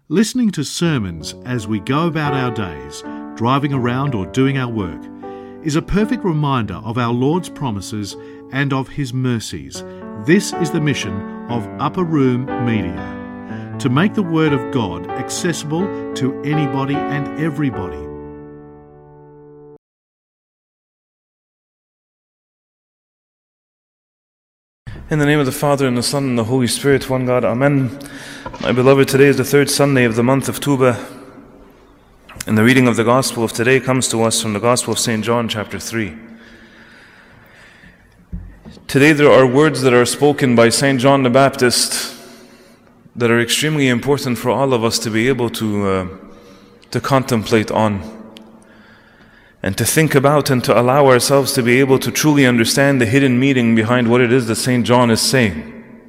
Listening to sermons as we go about our days, driving around or doing our work, is a perfect reminder of our Lord's promises and of His mercies. This is the mission of Upper Room Media, to make the Word of God accessible to anybody and everybody. In the name of the Father, and the Son, and the Holy Spirit, one God, Amen. My beloved, today is the third Sunday of the month of Tuba, and the reading of the Gospel of today comes to us from the Gospel of St. John, chapter 3. Today there are words that are spoken by St. John the Baptist that are extremely important for all of us to be able to contemplate on, and to think about and to allow ourselves to be able to truly understand the hidden meaning behind what it is that St. John is saying.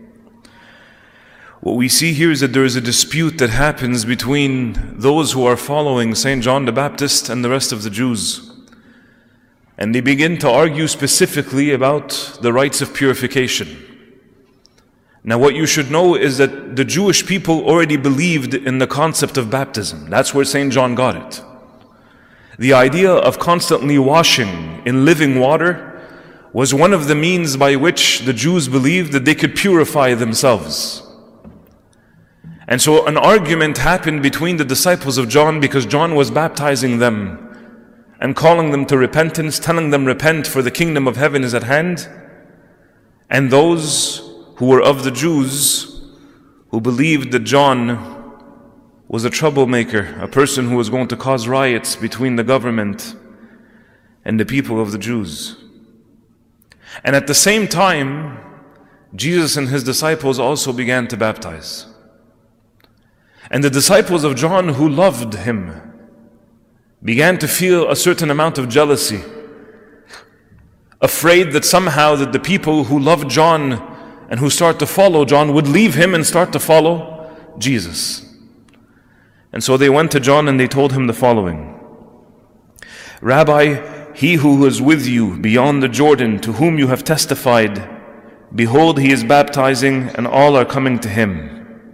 What we see here is that there is a dispute that happens between those who are following St. John the Baptist and the rest of the Jews. And they begin to argue specifically about the rites of purification. Now what you should know is that the Jewish people already believed in the concept of baptism. That's where St. John got it. The idea of constantly washing in living water was one of the means by which the Jews believed that they could purify themselves. And so an argument happened between the disciples of John, because John was baptizing them and calling them to repentance, telling them, repent, for the kingdom of heaven is at hand. And those who were of the Jews, who believed that John was a troublemaker, a person who was going to cause riots between the government and the people of the Jews. And at the same time, Jesus and his disciples also began to baptize. And the disciples of John, who loved him, began to feel a certain amount of jealousy, afraid that somehow that the people who loved John and who start to follow John would leave him and start to follow Jesus. And so they went to John and they told him the following: Rabbi, he who is with you beyond the Jordan, to whom you have testified, behold, he is baptizing, and all are coming to him.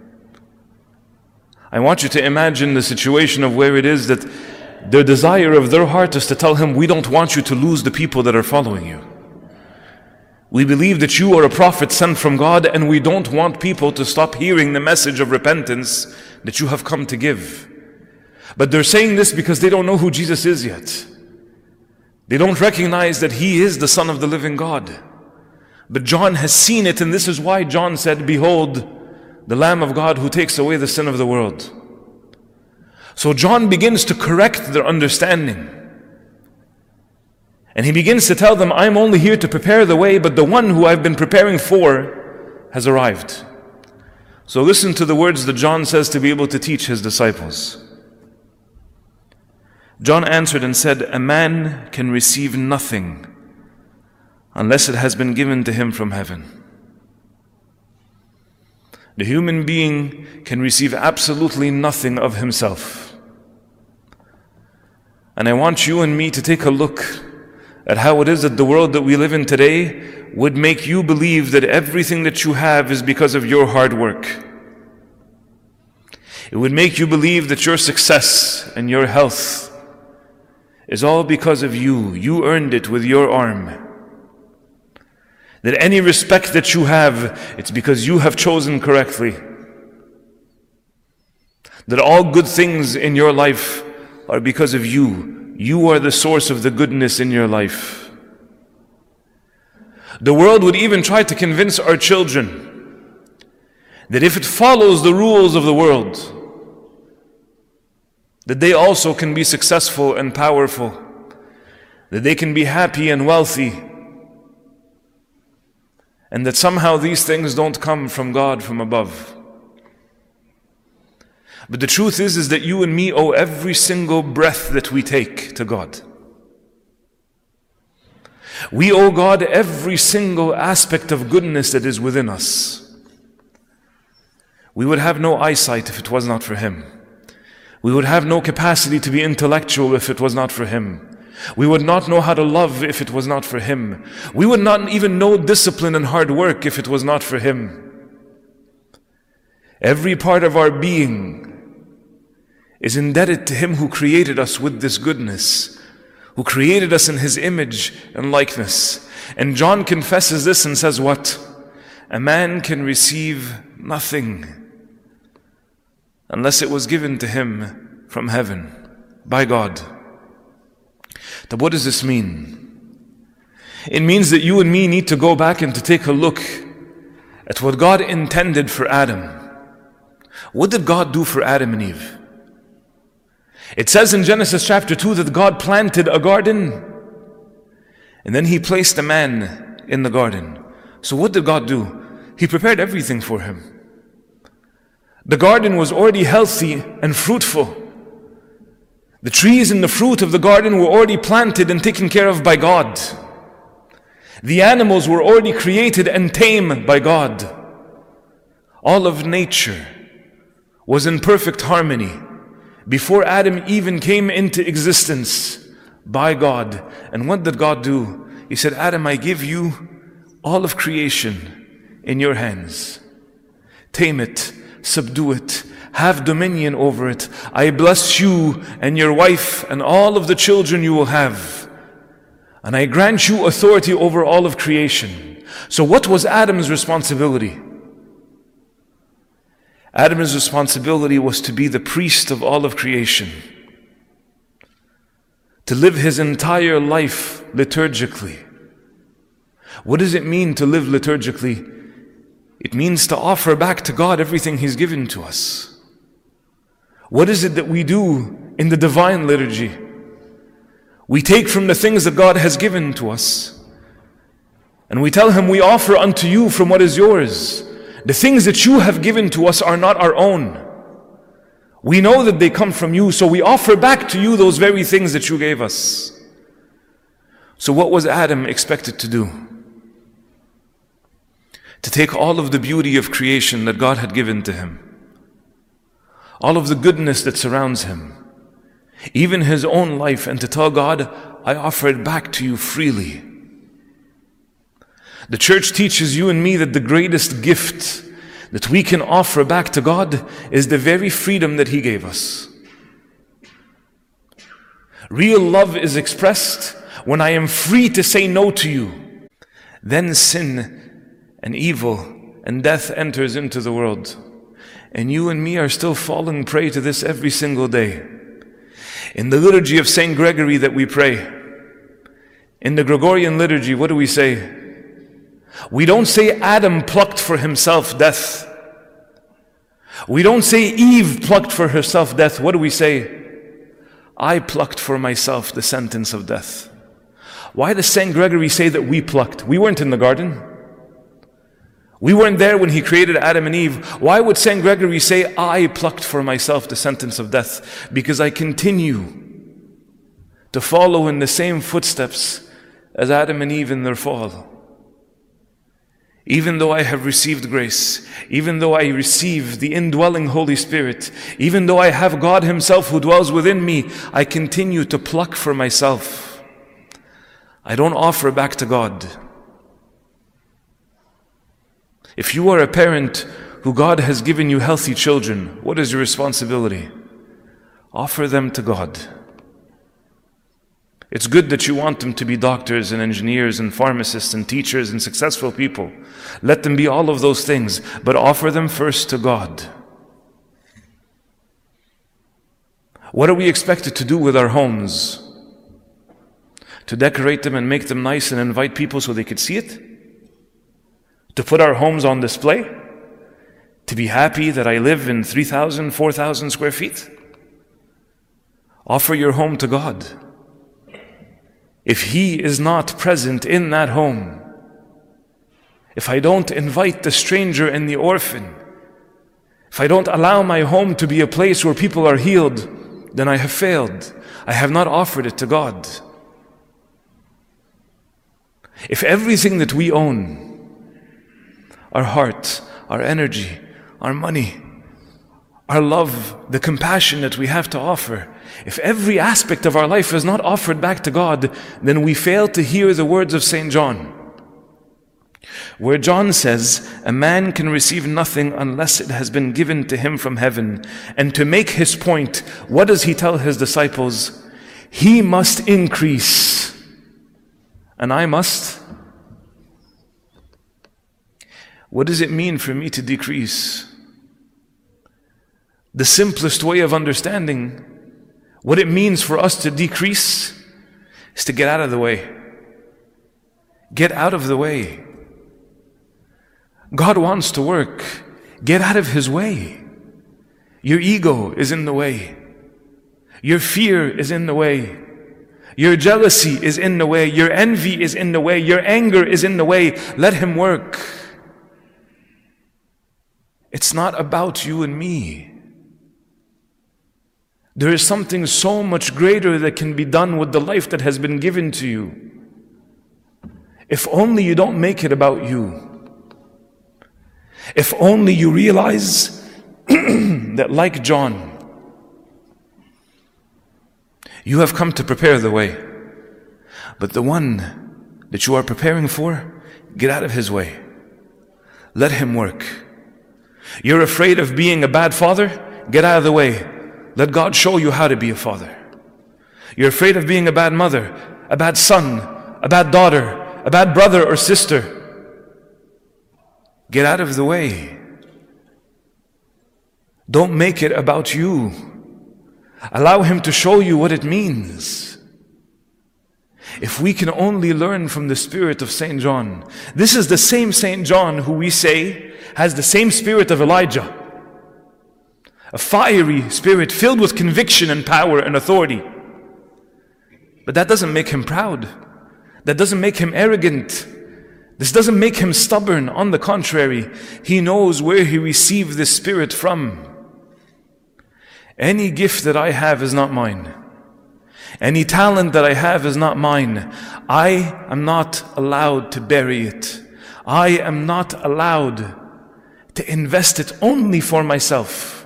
I want you to imagine the situation of where it is that the desire of their heart is to tell him, we don't want you to lose the people that are following you. We believe that you are a prophet sent from God, and we don't want people to stop hearing the message of repentance that you have come to give. But they're saying this because they don't know who Jesus is yet. They don't recognize that He is the Son of the living God. But John has seen it, and this is why John said, behold, the Lamb of God who takes away the sin of the world. So John begins to correct their understanding. And he begins to tell them, I'm only here to prepare the way, but the one who I've been preparing for has arrived. So listen to the words that John says to be able to teach his disciples. John answered and said, a man can receive nothing unless it has been given to him from heaven. The human being can receive absolutely nothing of himself. And I want you and me to take a look at how it is that the world that we live in today would make you believe that everything that you have is because of your hard work. It would make you believe that your success and your health is all because of you. You earned it with your arm. That any respect that you have, it's because you have chosen correctly. That all good things in your life are because of you. You are the source of the goodness in your life. The world would even try to convince our children that if it follows the rules of the world, that they also can be successful and powerful, that they can be happy and wealthy, and that somehow these things don't come from God from above. But the truth is that you and me owe every single breath that we take to God. We owe God every single aspect of goodness that is within us. We would have no eyesight if it was not for Him. We would have no capacity to be intellectual if it was not for Him. We would not know how to love if it was not for Him. We would not even know discipline and hard work if it was not for Him. Every part of our being is indebted to Him who created us with this goodness, who created us in His image and likeness. And John confesses this and says what? A man can receive nothing unless it was given to him from heaven, by God. Now what does this mean? It means that you and me need to go back and to take a look at what God intended for Adam. What did God do for Adam and Eve? It says in Genesis chapter 2 that God planted a garden and then He placed a man in the garden. So what did God do? He prepared everything for him. The garden was already healthy and fruitful. The trees and the fruit of the garden were already planted and taken care of by God. The animals were already created and tamed by God. All of nature was in perfect harmony before Adam even came into existence by God. And what did God do? He said, Adam, I give you all of creation in your hands. Tame it, subdue it, have dominion over it. I bless you and your wife and all of the children you will have. And I grant you authority over all of creation. So what was Adam's responsibility? Adam's responsibility was to be the priest of all of creation. To live his entire life liturgically. What does it mean to live liturgically? It means to offer back to God everything He's given to us. What is it that we do in the divine liturgy? We take from the things that God has given to us, and we tell Him, we offer unto you from what is yours. The things that you have given to us are not our own. We know that they come from you, so we offer back to you those very things that you gave us. So what was Adam expected to do? To take all of the beauty of creation that God had given to him, all of the goodness that surrounds him, even his own life, and to tell God, I offer it back to you freely. The church teaches you and me that the greatest gift that we can offer back to God is the very freedom that He gave us. Real love is expressed when I am free to say no to you. Then sin and evil and death enters into the world. And you and me are still falling prey to this every single day. In the liturgy of St. Gregory that we pray, in the Gregorian liturgy, what do we say? We don't say Adam plucked for himself death. We don't say Eve plucked for herself death. What do we say? I plucked for myself the sentence of death. Why does St. Gregory say that we plucked? We weren't in the garden. We weren't there when he created Adam and Eve. Why would St. Gregory say, I plucked for myself the sentence of death? Because I continue to follow in the same footsteps as Adam and Eve in their fall. Even though I have received grace, even though I receive the indwelling Holy Spirit, even though I have God Himself who dwells within me, I continue to pluck for myself. I don't offer back to God. If you are a parent who God has given you healthy children, what is your responsibility? Offer them to God. It's good that you want them to be doctors and engineers and pharmacists and teachers and successful people. Let them be all of those things, but offer them first to God. What are we expected to do with our homes? To decorate them and make them nice and invite people so they could see it? To put our homes on display? To be happy that I live in 3,000, 4,000 square feet? Offer your home to God. If He is not present in that home, if I don't invite the stranger and the orphan, if I don't allow my home to be a place where people are healed, then I have failed. I have not offered it to God. If everything that we own, our heart, our energy, our money, our love, the compassion that we have to offer, if every aspect of our life is not offered back to God, then we fail to hear the words of St. John. where John says, a man can receive nothing unless it has been given to him from heaven. And to make his point, what does he tell his disciples? He must increase, and I must. What does it mean for me to decrease? The simplest way of understanding what it means for us to decrease is to get out of the way. Get out of the way. God wants to work. Get out of His way. Your ego is in the way. Your fear is in the way. Your jealousy is in the way. Your envy is in the way. Your anger is in the way. Let Him work. It's not about you and me. There is something so much greater that can be done with the life that has been given to you. If only you don't make it about you. If only you realize that, like John, you have come to prepare the way. But the one that you are preparing for, get out of his way. Let him work. You're afraid of being a bad father? Get out of the way. Let God show you how to be a father. You're afraid of being a bad mother, a bad son, a bad daughter, a bad brother or sister? Get out of the way. Don't make it about you. Allow Him to show you what it means. If we can only learn from the spirit of St. John. This is the same St. John who we say has the same spirit of Elijah. A fiery spirit filled with conviction and power and authority. But that doesn't make him proud. That doesn't make him arrogant. This doesn't make him stubborn. On the contrary, he knows where he received this spirit from. Any gift that I have is not mine. Any talent that I have is not mine. I am not allowed to bury it. I am not allowed to invest it only for myself.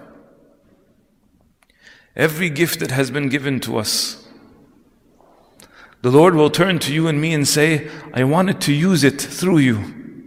Every gift that has been given to us, the Lord will turn to you and me and say, I wanted to use it through you.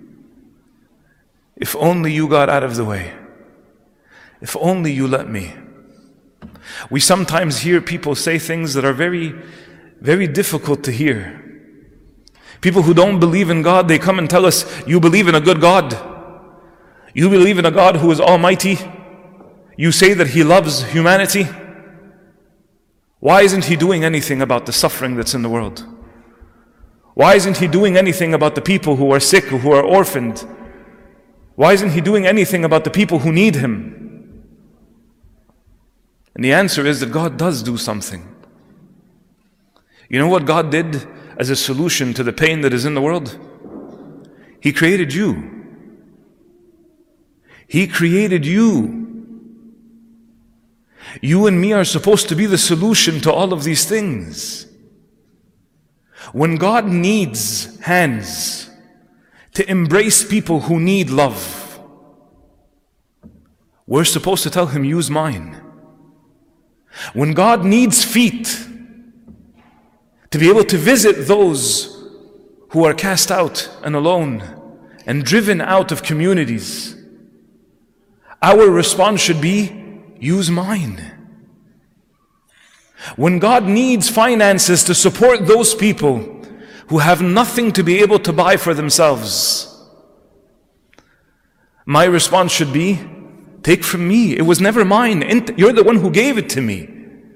If only you got out of the way. If only you let me. We sometimes hear people say things that are very, very difficult to hear. People who don't believe in God, they come and tell us, you believe in a good God. You believe in a God who is almighty. You say that He loves humanity. Why isn't He doing anything about the suffering that's in the world? Why isn't He doing anything about the people who are sick, who are orphaned? Why isn't He doing anything about the people who need Him? And the answer is that God does do something. You know what God did as a solution to the pain that is in the world? He created you. He created you. You and me are supposed to be the solution to all of these things. When God needs hands to embrace people who need love, we're supposed to tell Him, use mine. When God needs feet to be able to visit those who are cast out and alone and driven out of communities, our response should be, use mine. When God needs finances to support those people who have nothing to be able to buy for themselves, my response should be, take from me. It was never mine. You're the one who gave it to me.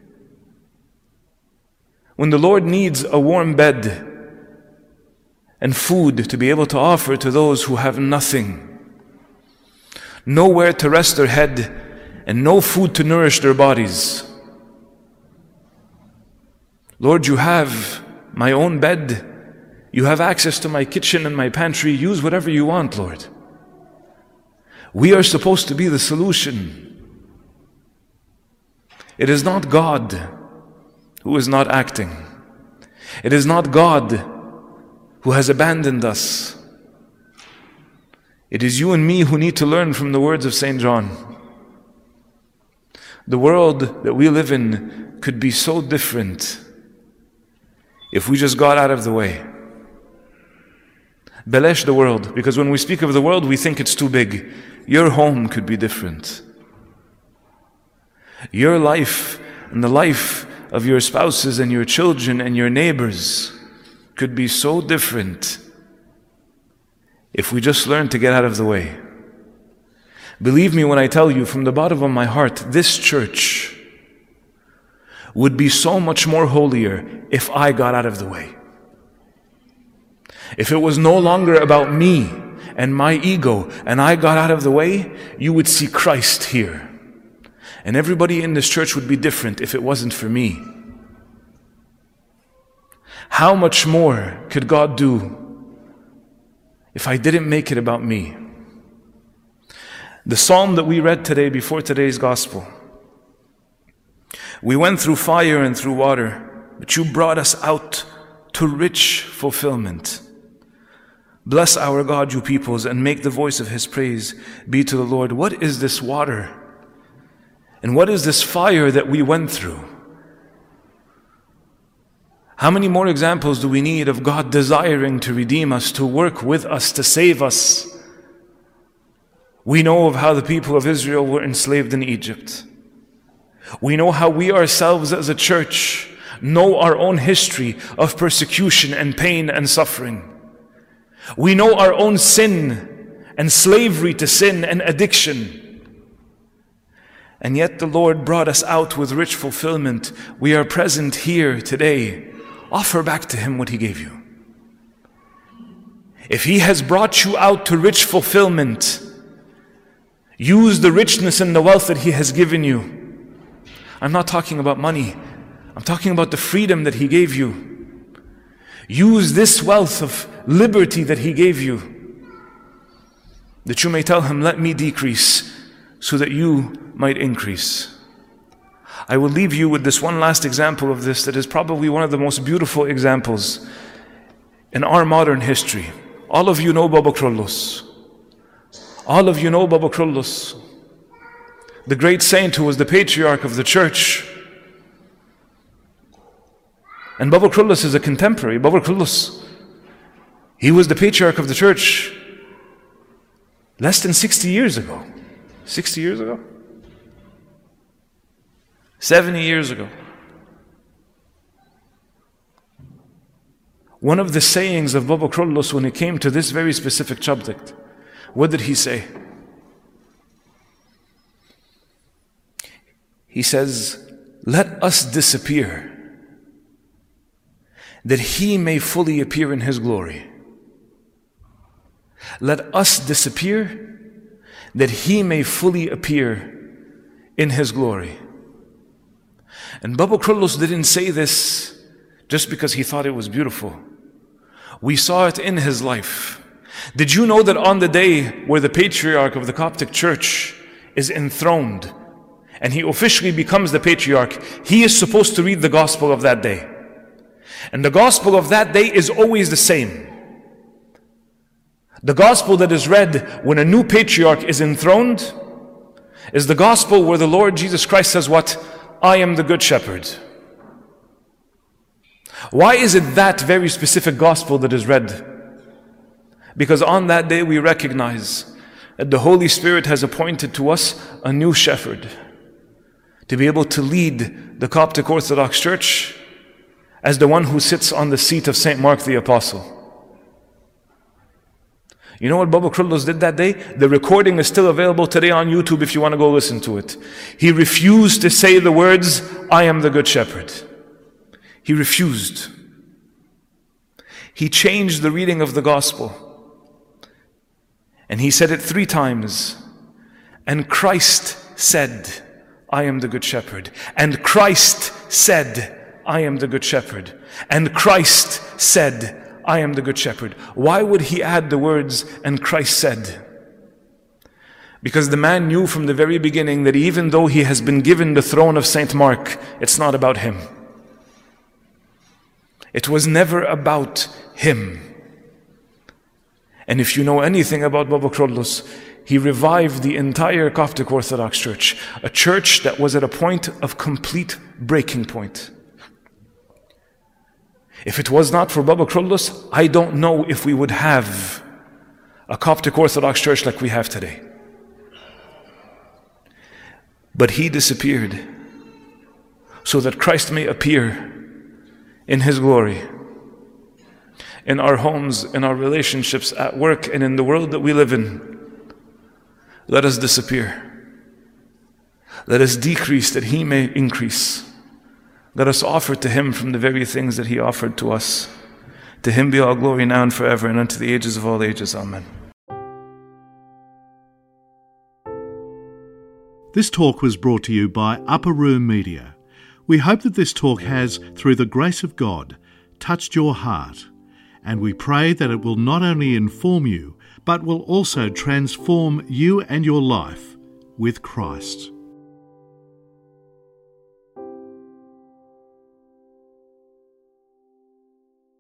When the Lord needs a warm bed and food to be able to offer to those who have nothing, nowhere to rest their head, and no food to nourish their bodies. Lord, you have my own bed. You have access to my kitchen and my pantry. Use whatever you want, Lord. We are supposed to be the solution. It is not God who is not acting. It is not God who has abandoned us. It is you and me who need to learn from the words of St. John. The world that we live in could be so different if we just got out of the way. Belesh the world, because when we speak of the world, we think it's too big. Your home could be different. Your life and the life of your spouses and your children and your neighbors could be so different if we just learn to get out of the way. Believe me when I tell you from the bottom of my heart, this church would be so much more holier if I got out of the way. If it was no longer about me and my ego and I got out of the way, you would see Christ here. And everybody in this church would be different if it wasn't for me. How much more could God do if I didn't make it about me? The psalm that we read today before today's gospel. We went through fire and through water, but you brought us out to rich fulfillment. Bless our God, you peoples, and make the voice of His praise be to the Lord. What is this water? And what is this fire that we went through? How many more examples do we need of God desiring to redeem us, to work with us, to save us? We know of how the people of Israel were enslaved in Egypt. We know how we ourselves as a church know our own history of persecution and pain and suffering. We know our own sin and slavery to sin and addiction. And yet the Lord brought us out with rich fulfillment. We are present here today. Offer back to Him what He gave you. If He has brought you out to rich fulfillment, use the richness and the wealth that He has given you. I'm not talking about money. I'm talking about the freedom that He gave you. Use this wealth of liberty that He gave you, that you may tell Him, let me decrease so that you might increase. I will leave you with this one last example of this that is probably one of the most beautiful examples in our modern history. All of you know Baba Krullos. All of you know Baba Krullos, the great saint who was the patriarch of the church. And Baba Krullos is a contemporary. Baba Krullos, he was the patriarch of the church less than 60 years ago. 60 years ago? 70 years ago. One of the sayings of Baba Krullos when it came to this very specific subject, what did he say? He says, let us disappear, that He may fully appear in His glory. Let us disappear, that He may fully appear in His glory. And Baba Krullos didn't say this just because he thought it was beautiful. We saw it in his life. Did you know that on the day where the patriarch of the Coptic Church is enthroned and he officially becomes the patriarch, he is supposed to read the gospel of that day. And the gospel of that day is always the same. The gospel that is read when a new patriarch is enthroned is the gospel where the Lord Jesus Christ says what? I am the good shepherd. Why is it that very specific gospel that is read? Because on that day we recognize that the Holy Spirit has appointed to us a new shepherd to be able to lead the Coptic Orthodox Church as the one who sits on the seat of St. Mark the Apostle. You know what Baba Krullos did that day? The recording is still available today on YouTube if you want to go listen to it. He refused to say the words, I am the good shepherd. He refused. He changed the reading of the gospel. And he said it 3 times. And Christ said, I am the good shepherd. And Christ said, I am the good shepherd. And Christ said, I am the good shepherd. Why would he add the words, and Christ said? Because the man knew from the very beginning that even though he has been given the throne of St. Mark, it's not about him. It was never about him. And if you know anything about Baba Krullos, he revived the entire Coptic Orthodox Church, a church that was at a point of complete breaking point. If it was not for Baba Krullos, I don't know if we would have a Coptic Orthodox church like we have today. But he disappeared so that Christ may appear in His glory, in our homes, in our relationships, at work, and in the world that we live in. Let us disappear. Let us decrease that He may increase. Let us offer to Him from the very things that He offered to us. To Him be all glory now and forever, and unto the ages of all ages. Amen. This talk was brought to you by Upper Room Media. We hope that this talk has, through the grace of God, touched your heart, and we pray that it will not only inform you, but will also transform you and your life with Christ.